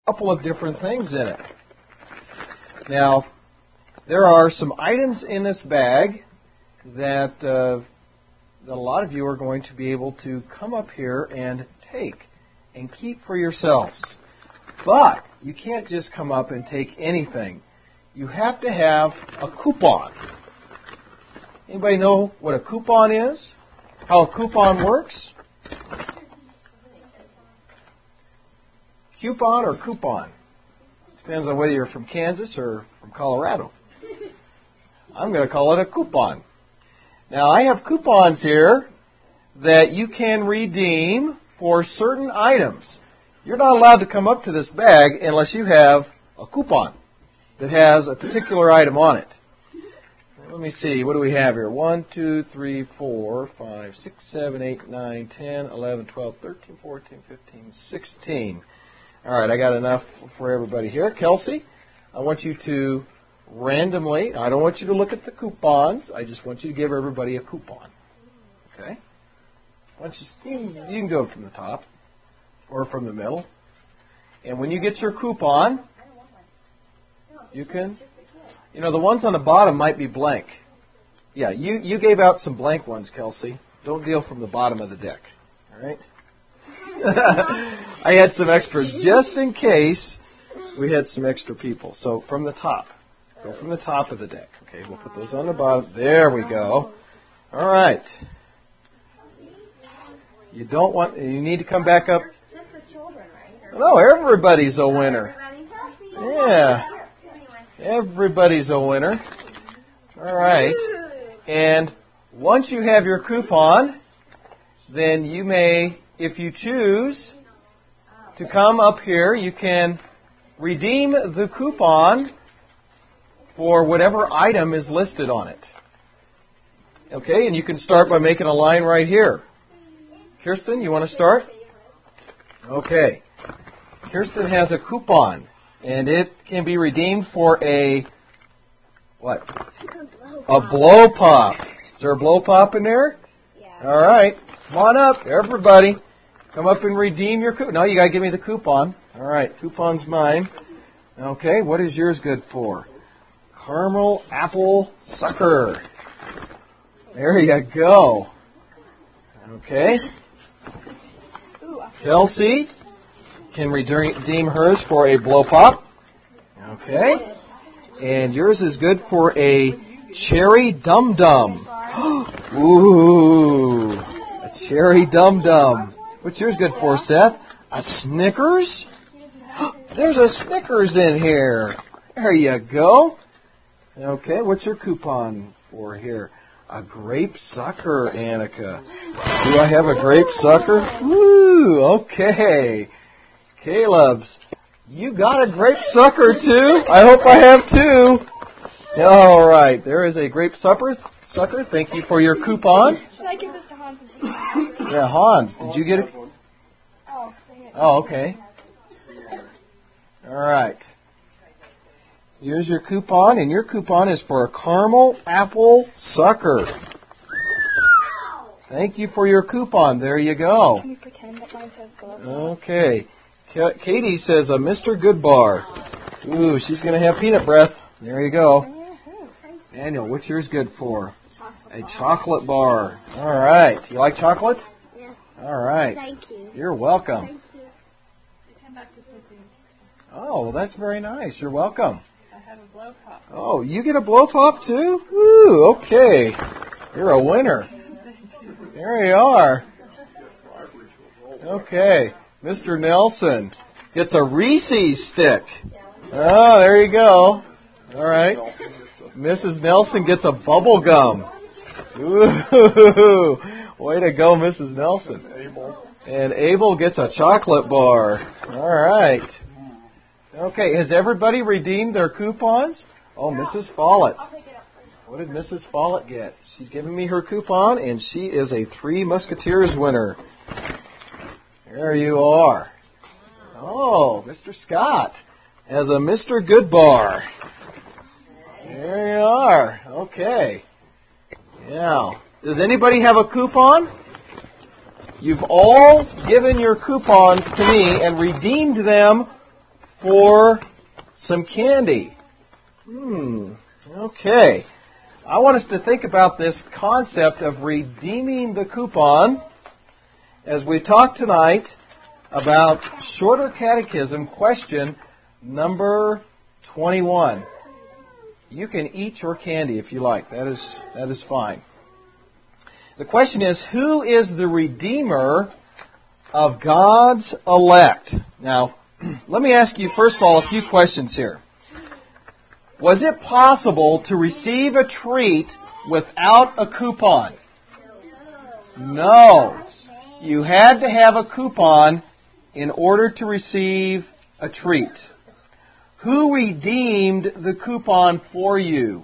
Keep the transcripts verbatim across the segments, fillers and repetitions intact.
a couple of different things in it. Now, there are some items in this bag that, uh, that a lot of you are going to be able to come up here and take and keep for yourselves. But you can't just come up and take anything. You have to have a coupon. Anybody know what a coupon is? How a coupon works? Coupon or coupon? Depends on whether you're from Kansas or from Colorado. I'm going to call it a coupon. Now, I have coupons here that you can redeem for certain items. You're not allowed to come up to this bag unless you have a coupon that has a particular item on it. Let me see. What do we have here? one, two, three, four, five, six, seven, eight, nine, ten, eleven, twelve, thirteen, fourteen, fifteen, sixteen. All right, I got enough for everybody here. Kelsey, I want you to randomly, I don't want you to look at the coupons. I just want you to give everybody a coupon. Okay? Once you, you can go from the top or from the middle. And when you get your coupon, you can, you know, the ones on the bottom might be blank. Yeah, you, you gave out some blank ones, Kelsey. Don't deal from the bottom of the deck. All right? I had some extras just in case we had some extra people. So from the top. Go from the top of the deck. Okay, we'll put those on the bottom. There we go. All right. You don't want, you need to come back up. No, everybody's a winner. Yeah. Everybody's a winner. All right. And once you have your coupon, then you may, if you choose to come up here, you can redeem the coupon for whatever item is listed on it. Okay, and you can start by making a line right here. Kirsten, you want to start? Okay. Kirsten has a coupon, and it can be redeemed for a, what? A blow pop. Is there a blow pop in there? Yeah. All right. Come on up, everybody. Come up and redeem your coupon. No, you got to give me the coupon. All right, coupon's mine. Okay, what is yours good for? Caramel apple sucker. There you go. Okay. Kelsey can redeem hers for a blow pop. Okay. And yours is good for a cherry dum dum. Ooh. A cherry dum dum. What's yours good for, Seth? A Snickers? There's a Snickers in here. There you go. Okay, what's your coupon for here? A grape sucker, Annika. Do I have a grape sucker? Woo, okay. Caleb's, you got a grape sucker too? I hope I have two. All right, there is a grape sucker. Sucker, thank you for your coupon. Should I give this to Hans? Yeah, Hans, did you get it? Oh, Oh, okay. All right. Here's your coupon, and your coupon is for a caramel apple sucker. Thank you for your coupon. There you go. Can you pretend that mine says glove? Okay. K- Katie says a Mister Goodbar. Ooh, she's going to have peanut breath. There you go. Daniel, what's yours good for? A chocolate bar. All right. You like chocolate? Yes. All right. Thank you. You're welcome. Thank you. Oh, well, that's very nice. You're welcome. I have a blow pop. Oh, you get a blow pop too? Woo, okay. You're a winner. There you are. Okay. Mister Nelson gets a Reese's stick. Oh, there you go. All right. Missus Nelson gets a bubble gum. Ooh, way to go, Missus Nelson. And Abel gets a chocolate bar. All right. Okay, has everybody redeemed their coupons? Oh, Missus Follett. What did Missus Follett get? She's giving me her coupon, and she is a Three Musketeers winner. There you are. Oh, Mister Scott has a Mister Goodbar. There you are. Okay. Yeah. Does anybody have a coupon? You've all given your coupons to me and redeemed them for some candy. Hmm. Okay. I want us to think about this concept of redeeming the coupon as we talk tonight about Shorter Catechism question number twenty-one. You can eat your candy if you like. That is that is fine. The question is, who is the Redeemer of God's elect? Now, let me ask you first of all a few questions here. Was it possible to receive a treat without a coupon? No. You had to have a coupon in order to receive a treat. Who redeemed the coupon for you?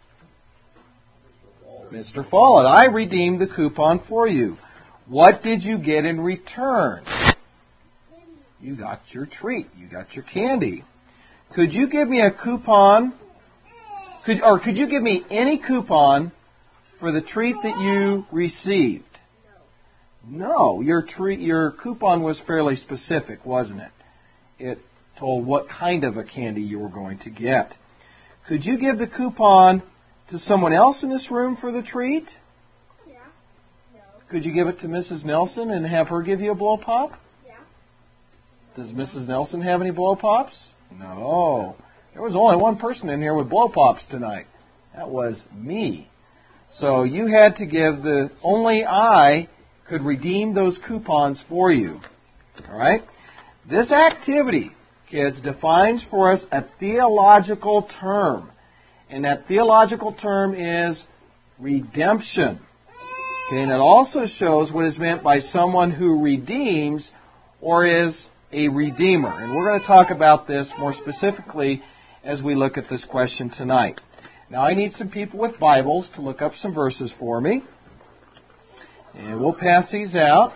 Mister Follett, I redeemed the coupon for you. What did you get in return? You got your treat. You got your candy. Could you give me a coupon, could, or could you give me any coupon for the treat that you received? No. Your treat, your coupon was fairly specific, wasn't it? It told what kind of a candy you were going to get. Could you give the coupon to someone else in this room for the treat? Yeah. No. Could you give it to Missus Nelson and have her give you a blow pop? Yeah. Does Missus Nelson have any blow pops? No. There was only one person in here with blow pops tonight. That was me. So you had to give the, only I could redeem those coupons for you. All right? This activity, kids, defines for us a theological term. And that theological term is redemption. Okay, and it also shows what is meant by someone who redeems or is a redeemer. And we're going to talk about this more specifically as we look at this question tonight. Now, I need some people with Bibles to look up some verses for me. And we'll pass these out.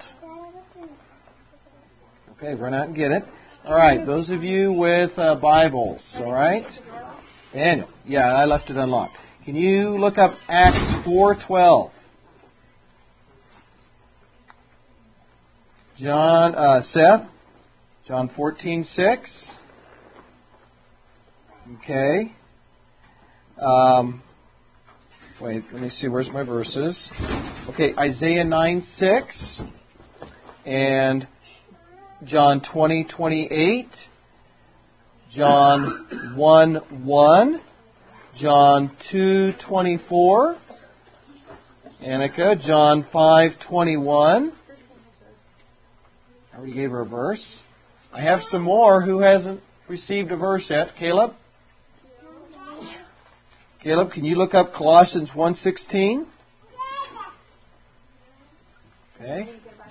Okay, run out and get it. All right, those of you with uh, Bibles, all right? Daniel, yeah, I left it unlocked. Can you look up Acts four twelve? John, uh, Seth, John fourteen six. Okay. Um, wait, let me see. Where's my verses? Okay, Isaiah nine six and John twenty twenty-eight. John one one. John two twenty-four. Annika, John five twenty-one. I already gave her a verse. I have some more. Who hasn't received a verse yet? Caleb? Caleb, can you look up Colossians one sixteen? Okay.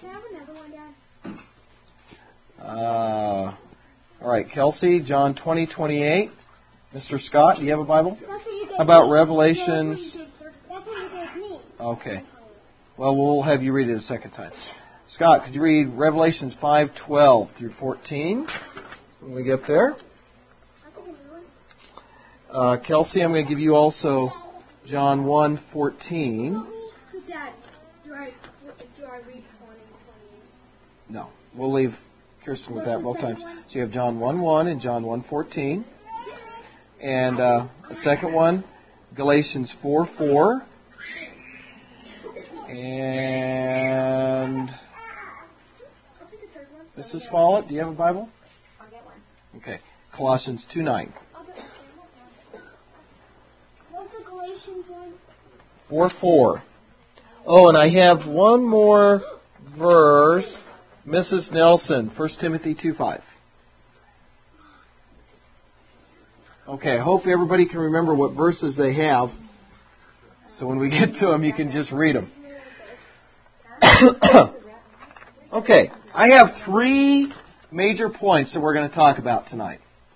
Uh, all right, Kelsey, John twenty twenty-eight. Mister Scott, do you have a Bible? How about Revelations? Okay. Well, we'll have you read it a second time. Scott, could you read Revelations five twelve through fourteen when we get there? Uh, Kelsey, I'm going to give you also John one fourteen. So, Dad, do I, do I read twenty, twenty? No. We'll leave Kirsten with that both times. So you have John one one and John one fourteen. And uh, the second one, Galatians four four. And Missus Follett, do you have a Bible? I'll get one. Okay. Colossians two nine. What's the Galatians one? four four. Oh, and I have one more verse. Missus Nelson, First Timothy two five. Okay, I hope everybody can remember what verses they have. So when we get to them, you can just read them. Okay, I have three major points that we're going to talk about tonight.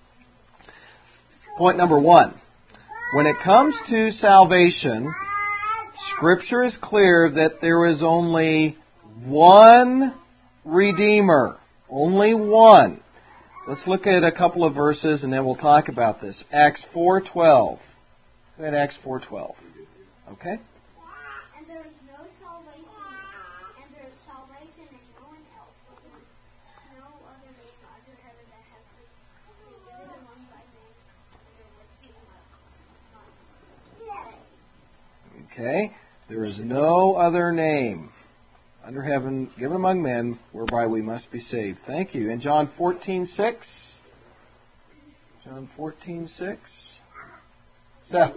Point number one. When it comes to salvation, Scripture is clear that there is only one Redeemer. Only one. Let's look at a couple of verses and then we'll talk about this. Acts four twelve. Look at Acts four twelve. Okay? And there is no salvation, and there is salvation in no one else, because no other name under heaven that has been Okay? There is no other name under heaven given among men whereby we must be saved. Thank you. And John fourteen six. John fourteen six. Seth.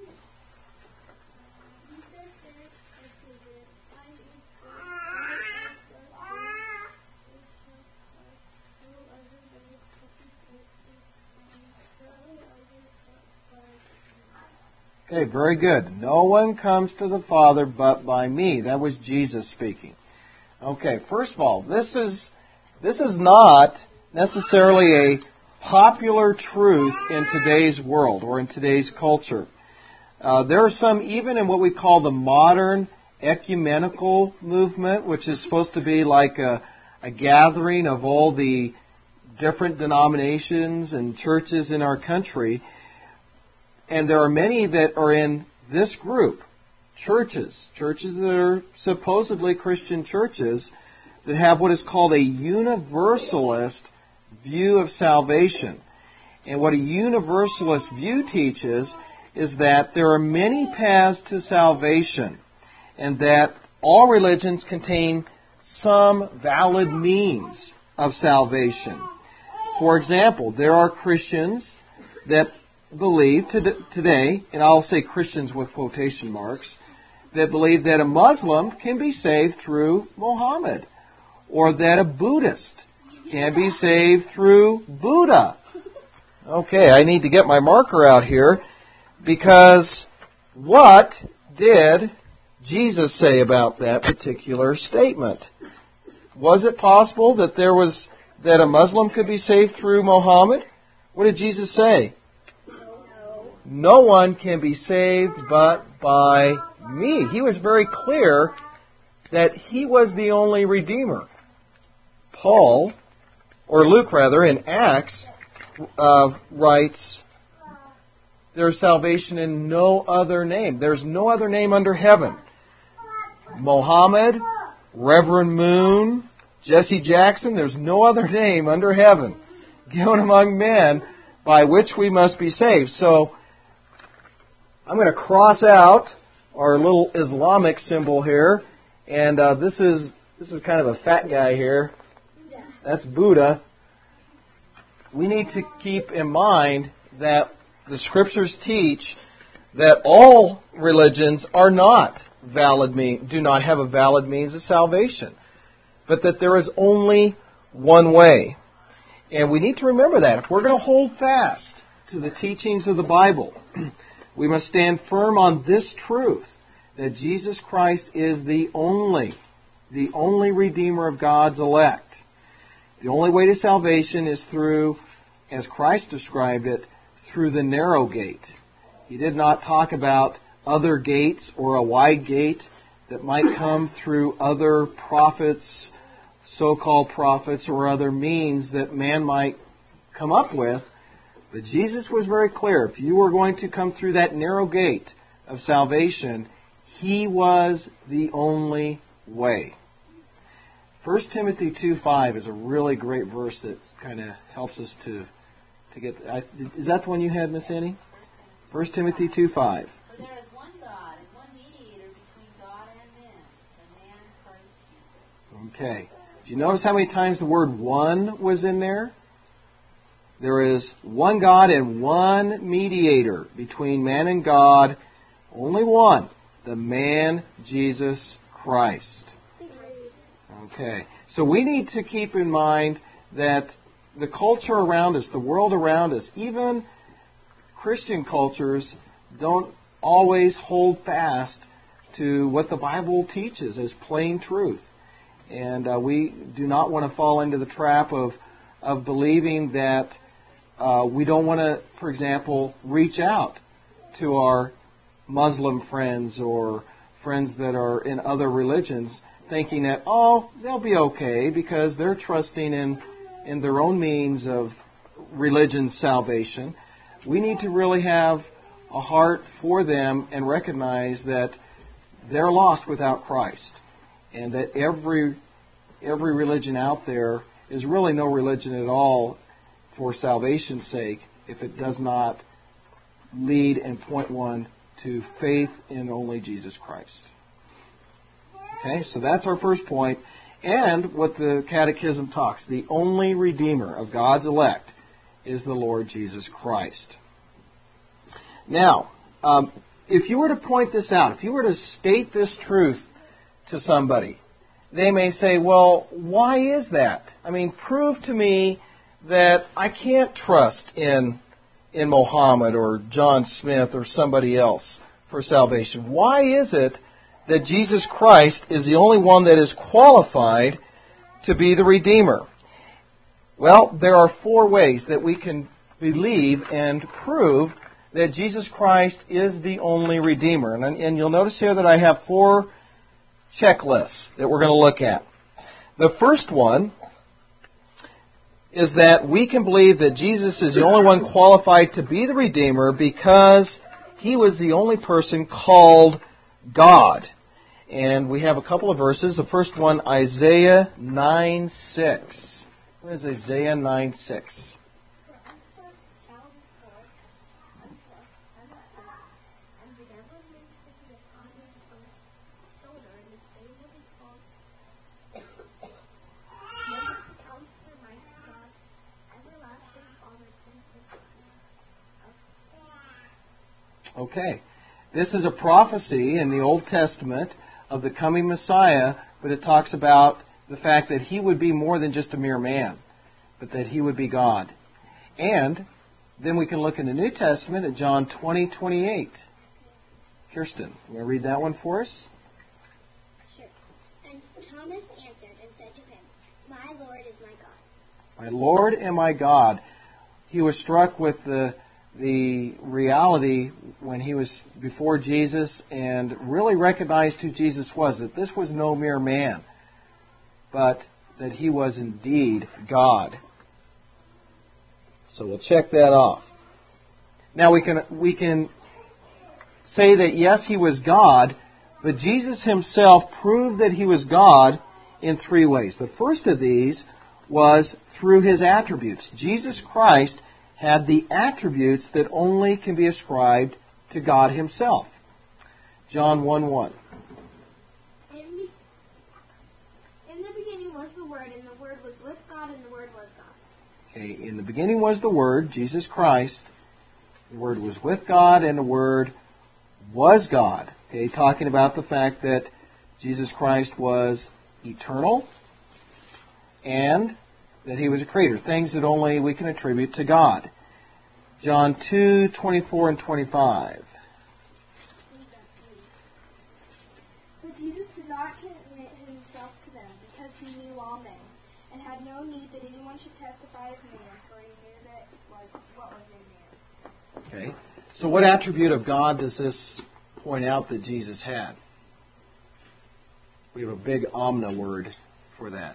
Okay, very good. No one comes to the Father but by me. That was Jesus speaking. Okay, first of all, this is this is not necessarily a popular truth in today's world or in today's culture. Uh, there are some, even in what we call the modern ecumenical movement, which is supposed to be like a, a gathering of all the different denominations and churches in our country. And there are many that are in this group, churches, churches that are supposedly Christian churches that have what is called a universalist view of salvation. And what a universalist view teaches is that there are many paths to salvation and that all religions contain some valid means of salvation. For example, there are Christians that believe today, and I'll say Christians with quotation marks, that believe that a Muslim can be saved through Muhammad, or that a Buddhist can be saved through Buddha. Okay, I need to get my marker out here, because what did Jesus say about that particular statement? Was it possible that there was that a Muslim could be saved through Muhammad? What did Jesus say? No one can be saved but by me. He was very clear that He was the only Redeemer. Paul, or Luke rather, in Acts, uh, writes, there's salvation in no other name. There's no other name under heaven. Mohammed, Reverend Moon, Jesse Jackson, there's no other name under heaven given among men by which we must be saved. So, I'm going to cross out our little Islamic symbol here, and uh, this is this is kind of a fat guy here. That's Buddha. We need to keep in mind that the Scriptures teach that all religions are not valid mean, do not have a valid means of salvation, but that there is only one way. And we need to remember that. If we're going to hold fast to the teachings of the Bible, we must stand firm on this truth, that Jesus Christ is the only, the only Redeemer of God's elect. The only way to salvation is through, as Christ described it, through the narrow gate. He did not talk about other gates or a wide gate that might come through other prophets, so-called prophets, or other means that man might come up with. But Jesus was very clear. If you were going to come through that narrow gate of salvation, He was the only way. First Timothy two five is a really great verse that kind of helps us to, to get... I, is that the one you had, Miss Annie? First Timothy two five. For there is one God and one mediator between God and men, the man Christ Jesus. Okay. Did you notice how many times the word one was in there? There is one God and one mediator between man and God. Only one. The man, Jesus Christ. Okay. So we need to keep in mind that the culture around us, the world around us, even Christian cultures don't always hold fast to what the Bible teaches as plain truth. And uh, we do not want to fall into the trap of, of believing that Uh, we don't want to, for example, reach out to our Muslim friends or friends that are in other religions thinking that, oh, they'll be okay because they're trusting in, in their own means of religion's salvation. We need to really have a heart for them and recognize that they're lost without Christ, and that every every religion out there is really no religion at all for salvation's sake if it does not lead and point one to faith in only Jesus Christ. Okay, so that's our first point. And what the Catechism talks, the only Redeemer of God's elect is the Lord Jesus Christ. Now, um, if you were to point this out, if you were to state this truth to somebody, they may say, well, why is that? I mean, prove to me that I can't trust in, in Mohammed or John Smith or somebody else for salvation. Why is it that Jesus Christ is the only one that is qualified to be the Redeemer? Well, there are four ways that we can believe and prove that Jesus Christ is the only Redeemer. And, and you'll notice here that I have four checklists that we're going to look at. The first one is that we can believe that Jesus is the only one qualified to be the Redeemer because He was the only person called God. And we have a couple of verses. The first one, Isaiah nine six. What is Isaiah nine six? Okay. This is a prophecy in the Old Testament of the coming Messiah, but it talks about the fact that He would be more than just a mere man, but that He would be God. And then we can look in the New Testament at John twenty twenty-eight. Kirsten, you want to read that one for us? Sure. And Thomas answered and said to him, My Lord is my God. My Lord and my God. He was struck with the the reality when he was before Jesus and really recognized who Jesus was, that this was no mere man, but that He was indeed God. So we'll check that off. Now we can we can say that yes, He was God, but Jesus Himself proved that He was God in three ways. The first of these was through His attributes. Jesus Christ had the attributes that only can be ascribed to God Himself. John one one. In the, in the beginning was the Word, and the Word was with God, and the Word was God. Okay, in the beginning was the Word, Jesus Christ. The Word was with God, and the Word was God. Okay, talking about the fact that Jesus Christ was eternal and that He was a creator, things that only we can attribute to God. John two twenty-four and twenty-five. But Jesus did not commit Himself to them, because He knew all men, and had no need that anyone should testify of man, for He knew that was what was in man. Okay, so what attribute of God does this point out that Jesus had? We have a big omna word for that.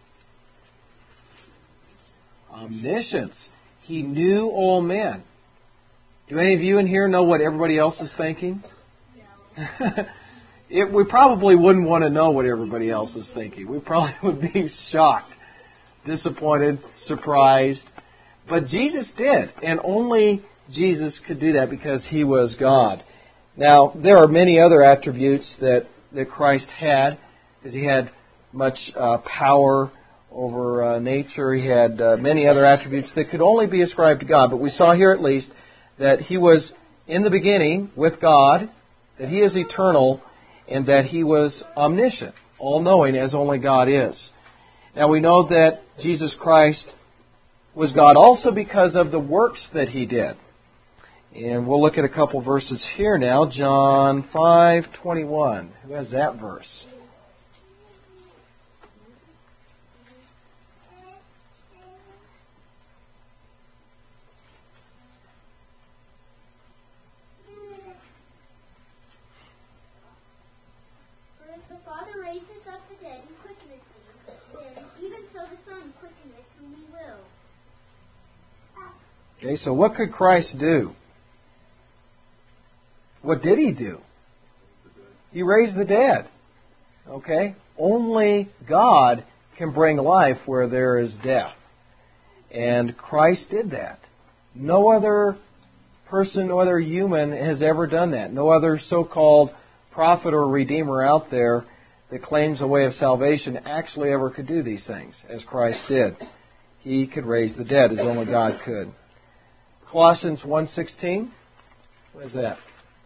Omniscience. He knew all men. Do any of you in here know what everybody else is thinking? No. it, we probably wouldn't want to know what everybody else is thinking. We probably would be shocked, disappointed, surprised. But Jesus did, and only Jesus could do that because He was God. Now, there are many other attributes that, that Christ had, because He had much uh, power over uh, nature. He had uh, many other attributes that could only be ascribed to God. But we saw here at least that He was in the beginning with God, that He is eternal, and that He was omniscient, all-knowing as only God is. Now we know that Jesus Christ was God also because of the works that He did. And we'll look at a couple verses here now. John five twenty-one. Who has that verse? The Father raises up the dead and quickeneth them, even so the Son quickeneth whom He will. Okay, so what could Christ do? What did He do? He raised the dead. Okay? Only God can bring life where there is death. And Christ did that. No other person, no other human has ever done that. No other so-called prophet or redeemer out there that claims a way of salvation actually ever could do these things, as Christ did. He could raise the dead as only God could. Colossians one sixteen. What is that?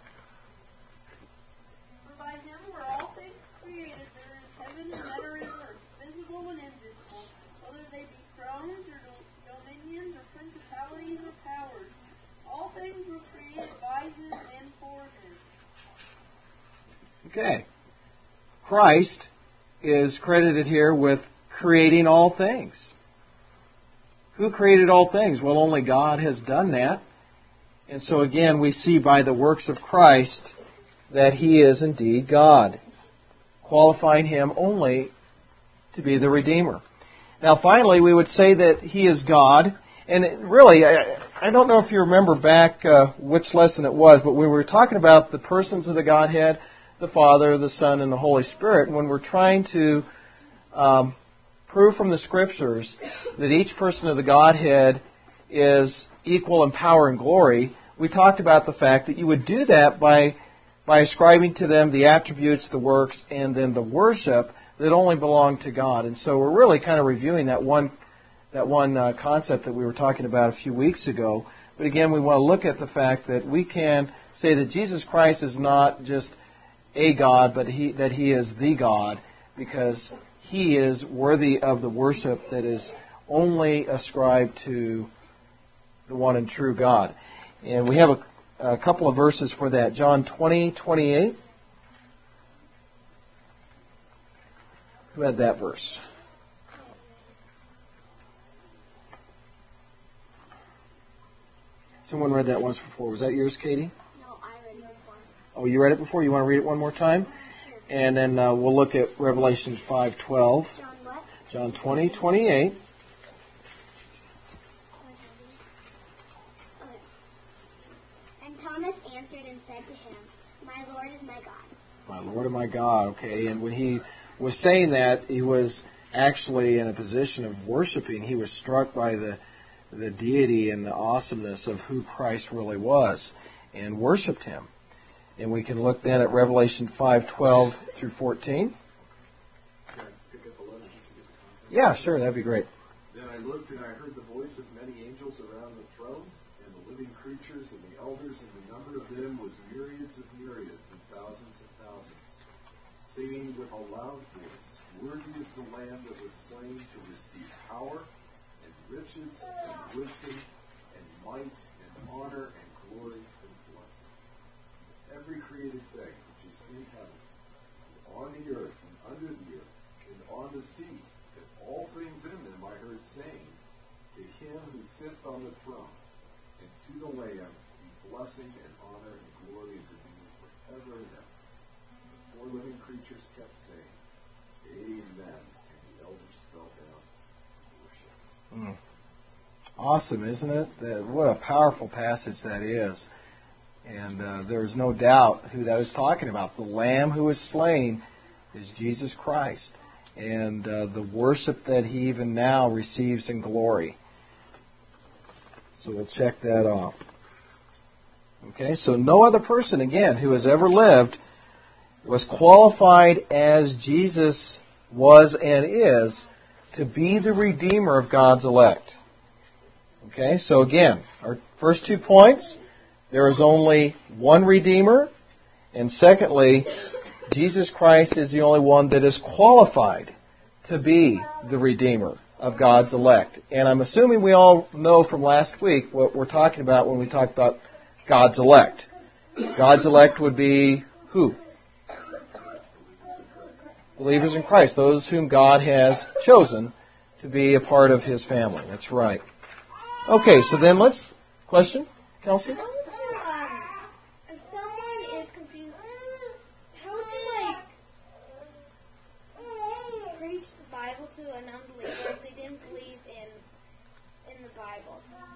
For by him were all things created that are in heaven and that are in earth, visible and invisible, whether they be thrones or dominions or principalities or powers. All things were created by him and for him. Okay. Christ is credited here with creating all things. Who created all things? Well, only God has done that. And so again, we see by the works of Christ that He is indeed God, qualifying Him only to be the Redeemer. Now finally, we would say that He is God. And it really, I, I don't know if you remember back uh, which lesson it was, but we were talking about the persons of the Godhead, the Father, the Son, and the Holy Spirit. And when we're trying to um, prove from the Scriptures that each person of the Godhead is equal in power and glory, we talked about the fact that you would do that by by ascribing to them the attributes, the works, and then the worship that only belong to God. And so we're really kind of reviewing that one that one uh, concept that we were talking about a few weeks ago. But again, we want to look at the fact that we can say that Jesus Christ is not just a God, but he, that He is the God, because He is worthy of the worship that is only ascribed to the one and true God. And we have a, a couple of verses for that. John twenty twenty-eight. Who had that verse? Someone read that once before. Was that yours, Katie? No, I read it before. Oh, you read it before? You want to read it one more time? Sure. And then uh, we'll look at Revelation five twelve. John what? John twenty twenty-eight. Okay. And Thomas answered and said to him, My Lord and my God. My Lord and my God. Okay, and when he was saying that, he was actually in a position of worshiping. He was struck by the the deity and the awesomeness of who Christ really was, and worshipped Him. And we can look then at Revelation five twelve through fourteen. Can I pick up a letter just to get the context? Yeah, sure, that'd be great. Then I looked, and I heard the voice of many angels around the throne, and the living creatures, and the elders, and the number of them was myriads of myriads, and thousands of thousands, singing with a loud voice, Worthy is the Lamb that was slain to receive power, and riches, and wisdom, and might, and honor, and glory, and blessing. Every created thing which is in heaven, and on the earth, and under the earth, and on the sea, and all things in them I heard saying, To Him who sits on the throne, and to the Lamb be blessing, and honor, and glory, and dominion forever and ever. The four living creatures kept saying, Amen. And the elders fell down and worshiped. Mm. Awesome, isn't it? That, what a powerful passage that is. And uh, there's no doubt who that is talking about. The Lamb who was slain is Jesus Christ. And uh, the worship that He even now receives in glory. So we'll check that off. Okay, so no other person, again, who has ever lived was qualified as Jesus was and is to be the Redeemer of God's elect. Okay, so again, our first two points, there is only one Redeemer, and secondly, Jesus Christ is the only one that is qualified to be the Redeemer of God's elect. And I'm assuming we all know from last week what we're talking about when we talk about God's elect. God's elect would be who? Believers in Christ, those whom God has chosen to be a part of His family. That's right. Okay, so then let's... Question? Kelsey? Um, if someone is confused, how would you, like, preach the Bible to an unbeliever if they didn't believe in in the Bible?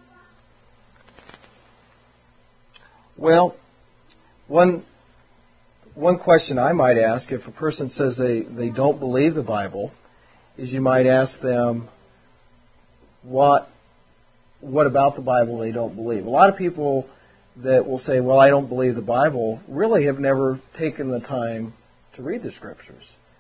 Well, one one question I might ask, if a person says they, they don't believe the Bible, is you might ask them, what what about the Bible they don't believe? A lot of people that will say, well, I don't believe the Bible, really have never taken the time to read the Scriptures.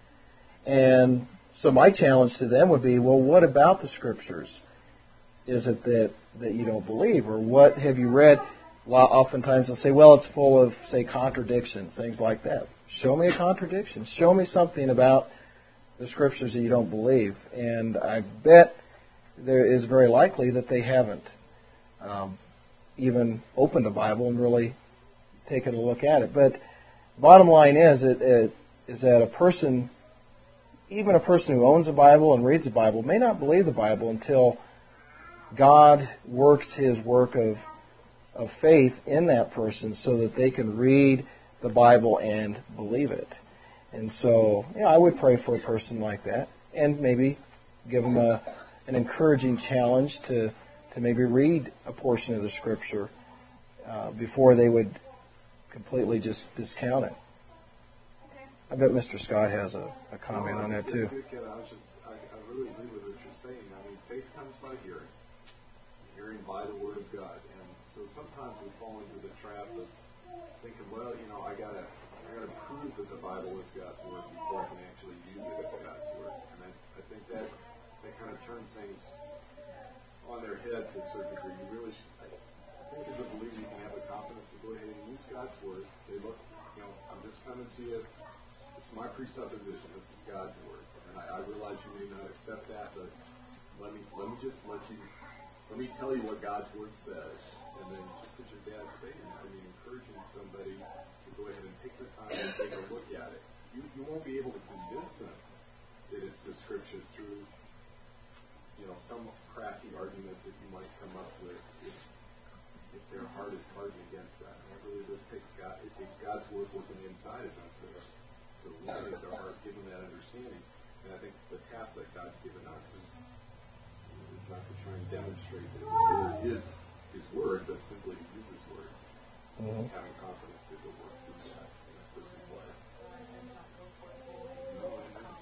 And so my challenge to them would be, well, what about the Scriptures is it that, that you don't believe? Or what have you read? Well, oftentimes they'll say, well, it's full of, say, contradictions, things like that. Show me a contradiction. Show me something about the Scriptures that you don't believe. And I bet there is very likely that they haven't um, even opened the Bible and really taken a look at it. But bottom line is, it, it, is that a person, even a person who owns a Bible and reads the Bible, may not believe the Bible until God works His work of of faith in that person so that they can read the Bible and believe it. And so, you know, I would pray for a person like that and maybe give them a, an encouraging challenge to, to maybe read a portion of the Scripture uh, before they would completely just discount it. I bet Mister Scott has a, a comment on that too. I, was just, I, I really agree with what you're saying. I mean, faith comes by hearing, hearing by the Word of God. And so sometimes we fall into the trap of thinking, well, you know, I gotta, I gotta prove that the Bible is God's Word before I can actually use it as God's Word. And I, I think that that kind of turns things on their head to a certain degree. You really should, I, I think as a believer, you can have the confidence to go ahead and use God's Word. Say, look, you know, I'm just coming to you. It's my presupposition. This is God's Word, and I, I realize you may not accept that, but let me let me just let you let me tell you what God's Word says. And then, just as your dad's saying, I mean, encouraging somebody to go ahead and take the time and take a look at it. You, you won't be able to convince them that it's the Scripture through, you know, some crafty argument that you might come up with if, if their heart is hardened against that. And it really does take God, it takes God's Word working inside of them to, to illuminate their heart, give them that understanding. And I think the task that God's given us is, is not to try and demonstrate that His Word is His Word, but simply to use His Word, mm-hmm. having confidence that He'll work through that in a person's life. No,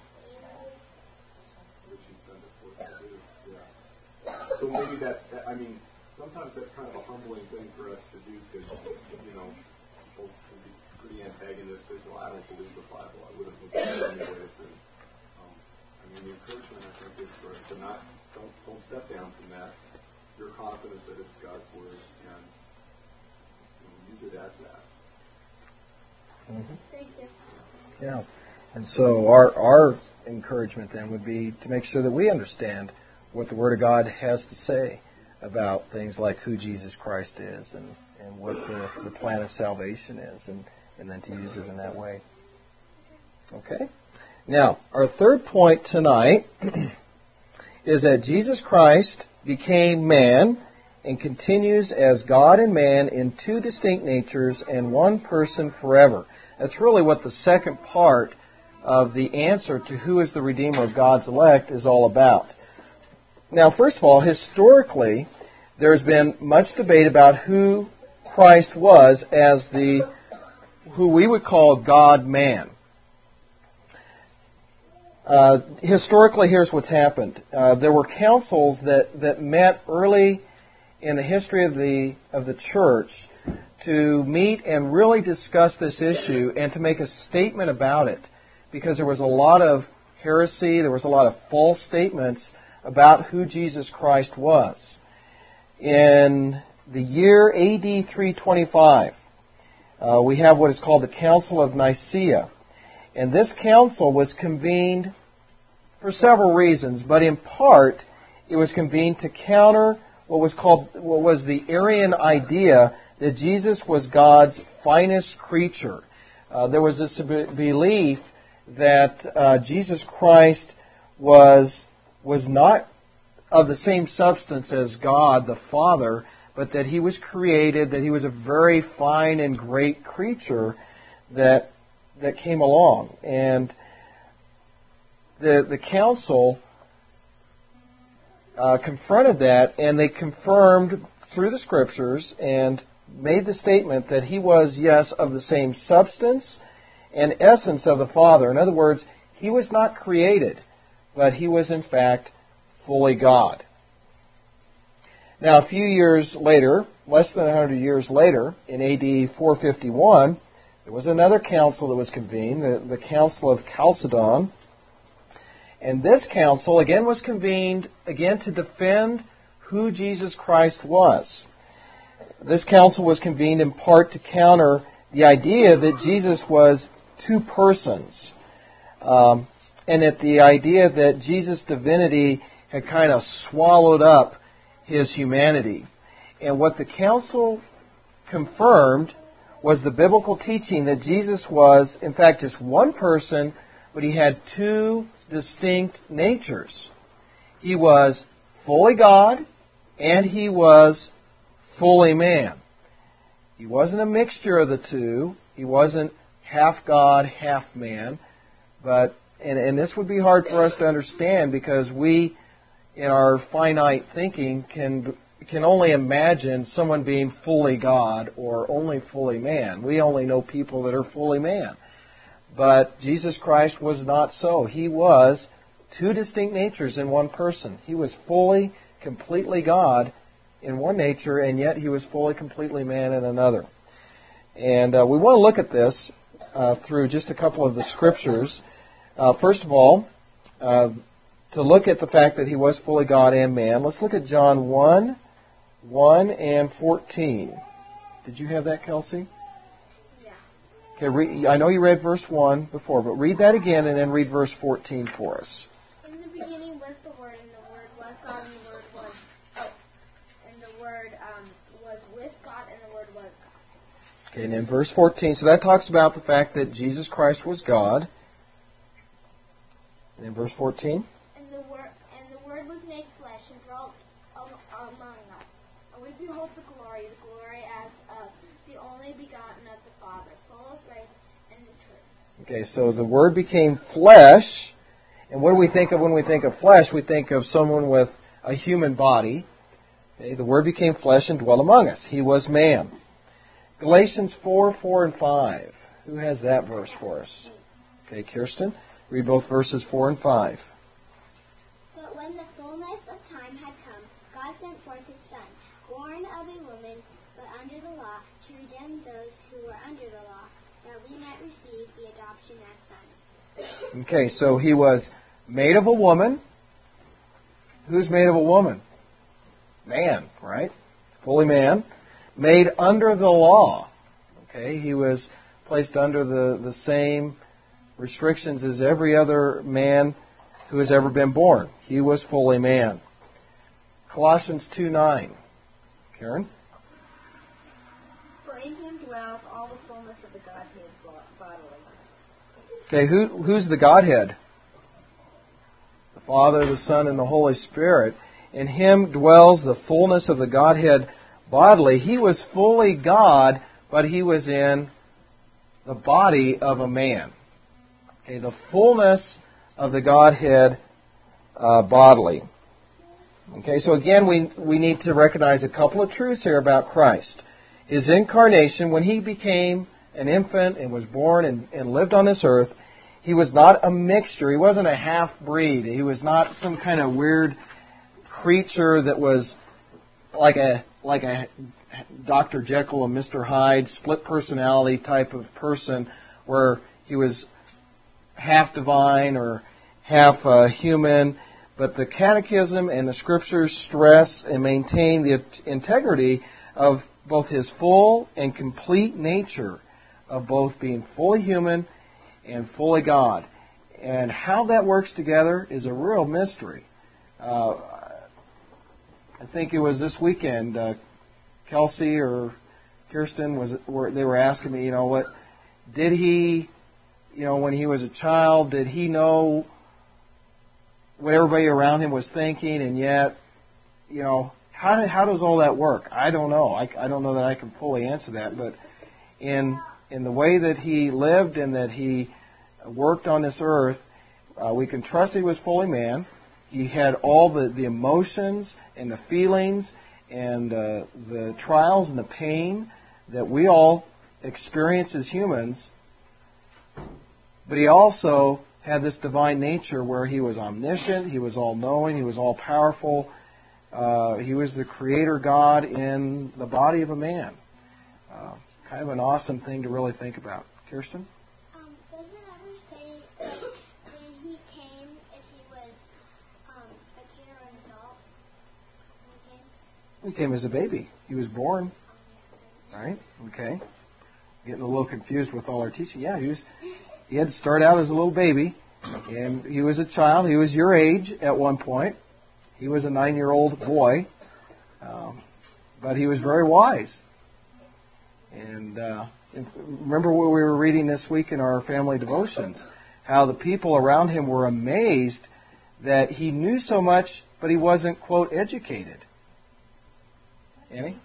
which He's done before to do. Yeah. So maybe that, that, I mean, sometimes that's kind of a humbling thing for us to do because, you know, people can be pretty antagonistic. Well, I don't believe the Bible. I wouldn't believe it anyways. And, um, I mean, the encouragement, I think, is for us to not, don't, don't step down from that. You're confident that it's God's Word, and you know, use it as that. Mm-hmm. Thank you. Yeah. And so our our encouragement then would be to make sure that we understand what the Word of God has to say about things like who Jesus Christ is and, and what the, the plan of salvation is, and, and then to use it in that way. Okay? Now, our third point tonight is that Jesus Christ became man and continues as God and man in two distinct natures and one person forever. That's really what the second part of the answer to who is the Redeemer of God's elect is all about. Now, first of all, historically, there's been much debate about who Christ was as the, who we would call God-man. Uh, historically, here's what's happened. Uh, there were councils that, that met early in the history of the of the church to meet and really discuss this issue and to make a statement about it, because there was a lot of heresy, there was a lot of false statements about who Jesus Christ was. In the year A D three twenty-five, uh, we have what is called the Council of Nicaea. And this council was convened for several reasons, but in part it was convened to counter what was called what was the Arian idea that Jesus was God's finest creature. Uh, there was this belief that uh, Jesus Christ was was not of the same substance as God the Father, but that He was created, that He was a very fine and great creature that that came along. And the the council uh, confronted that, and they confirmed through the Scriptures and made the statement that He was, yes, of the same substance and essence of the Father. In other words, He was not created, but He was in fact fully God. Now, a few years later, less than one hundred years later, in A D four fifty-one, there was another council that was convened, the, the Council of Chalcedon. And this council, again, was convened, again, to defend who Jesus Christ was. This council was convened in part to counter the idea that Jesus was two persons, um, and that the idea that Jesus' divinity had kind of swallowed up His humanity. And what the council confirmed was the biblical teaching that Jesus was, in fact, just one person, but He had two distinct natures. He was fully God, and He was fully man. He wasn't a mixture of the two. He wasn't half God, half man. But and, and this would be hard for us to understand because we, in our finite thinking, can can only imagine someone being fully God or only fully man. We only know people that are fully man. But Jesus Christ was not so. He was two distinct natures in one person. He was fully, completely God in one nature, and yet He was fully, completely man in another. And uh, we want to look at this uh, through just a couple of the scriptures. Uh, first of all, uh, to look at the fact that He was fully God and man, let's look at John one, one and fourteen. Did you have that, Kelsey? Yeah. Okay, re- I know you read verse one before, but read that again and then read verse fourteen for us. In the beginning was the Word, and the Word was God, and the Word was oh, and the Word um, was with God, and the Word was God. Okay, and then verse fourteen. So that talks about the fact that Jesus Christ was God. And then verse fourteen. And the Word and the Word was made flesh and dwelt among us. And we behold the glory, the glory as of the only begotten of the Father, full of grace and truth. Okay, so the Word became flesh. And what do we think of when we think of flesh? We think of someone with a human body. Okay, the Word became flesh and dwelt among us. He was man. Galatians four, four, and five. Who has that verse for us? Okay, Kirsten, read both verses four and five. But when the fullness of time had come, God sent forth His Son, born of a woman, but under the law, to redeem those who were under the law, that we might receive the adoption as sons. Okay, so He was made of a woman. Who's made of a woman? Man, right? Fully man. Made under the law. Okay, He was placed under the, the same restrictions as every other man who has ever been born. He was fully man. Colossians two nine. Karen? For in Him dwells all the fullness of the Godhead bodily. Okay, who who's the Godhead? The Father, the Son, and the Holy Spirit. In Him dwells the fullness of the Godhead bodily. He was fully God, but He was in the body of a man. Okay, the fullness of the Godhead uh, bodily. Okay, so again, we we need to recognize a couple of truths here about Christ. His incarnation, when He became an infant and was born and, and lived on this earth, He was not a mixture. He wasn't a half-breed. He was not some kind of weird creature that was like a like a Doctor Jekyll and Mister Hyde, split personality type of person where He was half divine or half uh, human. But the Catechism and the Scriptures stress and maintain the integrity of both His full and complete nature of both being fully human and fully God. And how that works together is a real mystery. Uh, I think it was this weekend, uh, Kelsey or Kirsten was were, they were asking me, you know, what did he, you know, when he was a child, did he know what everybody around him was thinking, and yet, you know, how did, how does all that work? I don't know. I, I don't know that I can fully answer that, but in in the way that he lived and that he worked on this earth, uh, we can trust he was fully man. He had all the, the emotions and the feelings and uh, the trials and the pain that we all experience as humans. But he also had this divine nature where he was omniscient, he was all-knowing, he was all-powerful. Uh, he was the creator God in the body of a man. Uh, kind of an awesome thing to really think about. Kirsten? Um, does it ever say when he came if he was um, a kid or an adult? When he came? He came as a baby. He was born. Right? Okay. Getting a little confused with all our teaching. Yeah, he was. He had to start out as a little baby, and he was a child. He was your age at one point. He was a nine-year-old boy, um, but he was very wise. And uh, remember what we were reading this week in our family devotions, how the people around him were amazed that he knew so much, but he wasn't, quote, educated. Annie?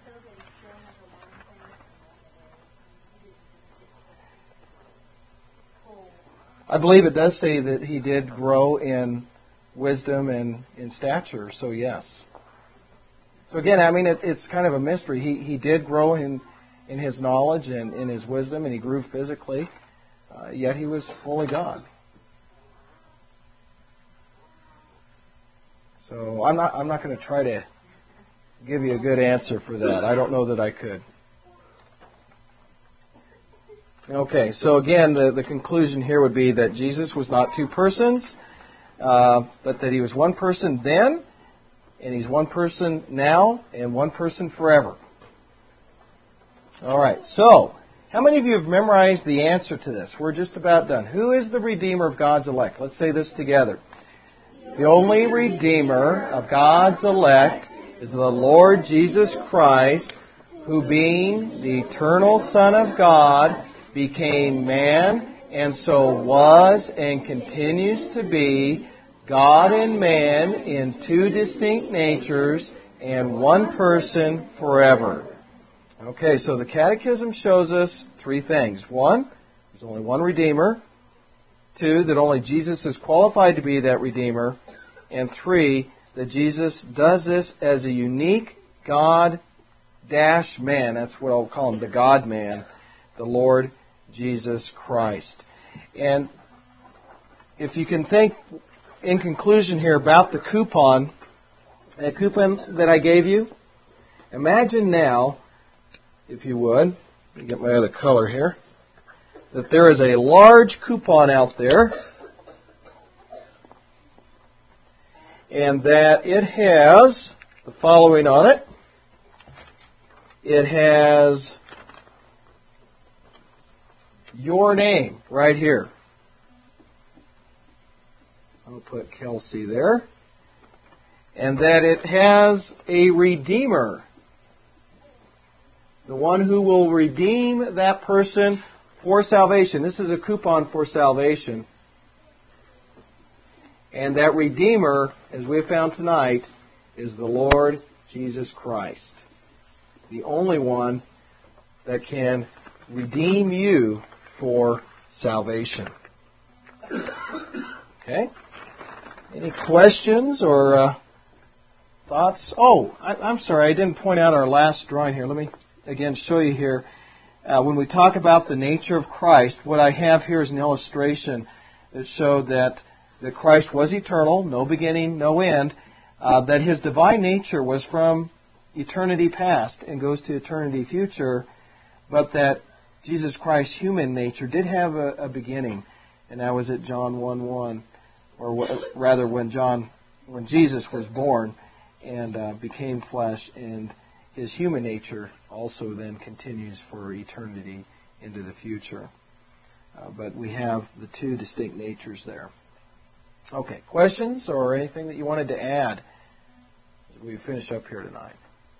I believe it does say that he did grow in wisdom and in stature, so yes. So again, I mean, it, it's kind of a mystery. He he did grow in, in his knowledge and in his wisdom, and he grew physically, uh, yet he was fully God. So I'm not I'm not going to try to give you a good answer for that. I don't know that I could. Okay, so again, the, the conclusion here would be that Jesus was not two persons, uh, but that he was one person then, and he's one person now, and one person forever. All right, so how many of you have memorized the answer to this? We're just about done. Who is the Redeemer of God's elect? Let's say this together. The only Redeemer of God's elect is the Lord Jesus Christ, who being the eternal Son of God, became man, and so was and continues to be God and man in two distinct natures and one person forever. Okay, so the Catechism shows us three things. One, there's only one Redeemer. Two, that only Jesus is qualified to be that Redeemer. And three, that Jesus does this as a unique God-man. That's what I'll call him, the God-man, the Lord Jesus Christ. And if you can think in conclusion here about the coupon, that coupon that I gave you, imagine now, if you would, let me get my other color here, that there is a large coupon out there, and that it has the following on it. It has your name right here. I'll put Kelsey there. And that it has a Redeemer. The one who will redeem that person for salvation. This is a coupon for salvation. And that Redeemer, as we have found tonight, is the Lord Jesus Christ. The only one that can redeem you for salvation. Okay? Any questions or uh, thoughts? Oh, I, I'm sorry, I didn't point out our last drawing here. Let me again show you here. Uh, when we talk about the nature of Christ, what I have here is an illustration that showed that, that Christ was eternal, no beginning, no end, uh, that His divine nature was from eternity past and goes to eternity future, but that Jesus Christ's human nature did have a, a beginning, and that was at John one one, or w- rather when John, when Jesus was born and uh, became flesh, and His human nature also then continues for eternity into the future. Uh, but we have the two distinct natures there. Okay, questions or anything that you wanted to add as we finish up here tonight?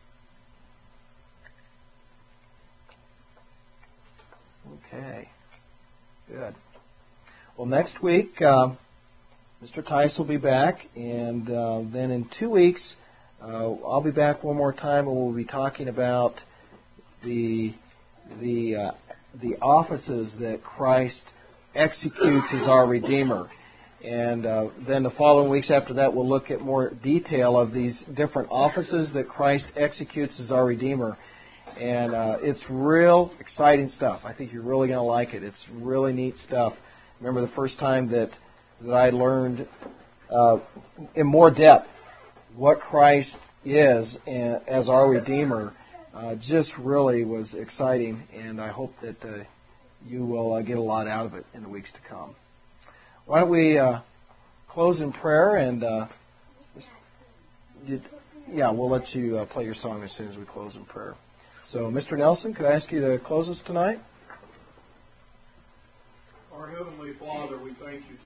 Okay, good. Well, next week, uh, Mister Tice will be back, and uh, then in two weeks, uh, I'll be back one more time, and we'll be talking about the the uh, the offices that Christ executes as our Redeemer. And uh, then the following weeks after that, we'll look at more detail of these different offices that Christ executes as our Redeemer. And uh, it's real exciting stuff. I think you're really going to like it. It's really neat stuff. Remember the first time that that I learned uh, in more depth what Christ is and, as our Redeemer uh, just really was exciting, and I hope that uh, you will uh, get a lot out of it in the weeks to come. Why don't we uh, close in prayer, and uh, you, yeah, we'll let you uh, play your song as soon as we close in prayer. So, Mister Nelson, could I ask you to close us tonight? Our Heavenly Father, we thank you